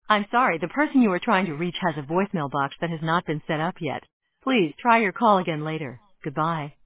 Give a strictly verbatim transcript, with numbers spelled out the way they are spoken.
I'm sorry, the person you are trying to reach has a voicemail box that has not been set up yet. Please try your call again later. Goodbye.